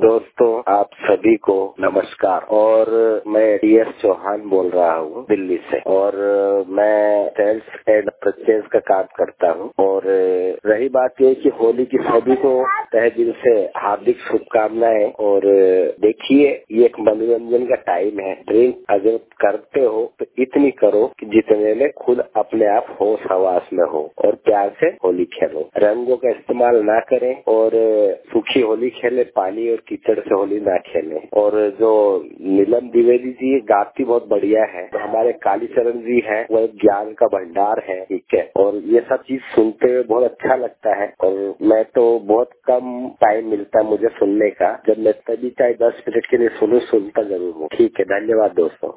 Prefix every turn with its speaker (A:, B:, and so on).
A: दोस्तों, आप सभी को नमस्कार। और मैं DS चौहान बोल रहा हूँ दिल्ली से, और मैं सेल्स एंड परचेज का काम करता हूँ। और रही बात ये कि होली की सभी को तहे दिल से हार्दिक शुभकामनाएं। और देखिए, ये एक मनोरंजन का टाइम है। ड्रिंक अगर करते हो तो इतनी करो कि जितने में खुद अपने आप होश हवास में हो, और प्यार से होली खेलो। रंगों का इस्तेमाल ना करें और सूखी होली खेले, पानी और कीचड़ से होली ना खेले। और जो नीलम द्विवेदी जी गाती बहुत बढ़िया है, तो हमारे कालीचरण जी हैं, वो एक ज्ञान का भंडार है, ठीक है। और ये सब चीज सुनते हुए बहुत अच्छा लगता है। और मैं तो बहुत कम टाइम मिलता है मुझे सुनने का, जब मैं तभी चाहे 10 मिनट के लिए सुनता जरूर हूँ। ठीक है, धन्यवाद दोस्तों।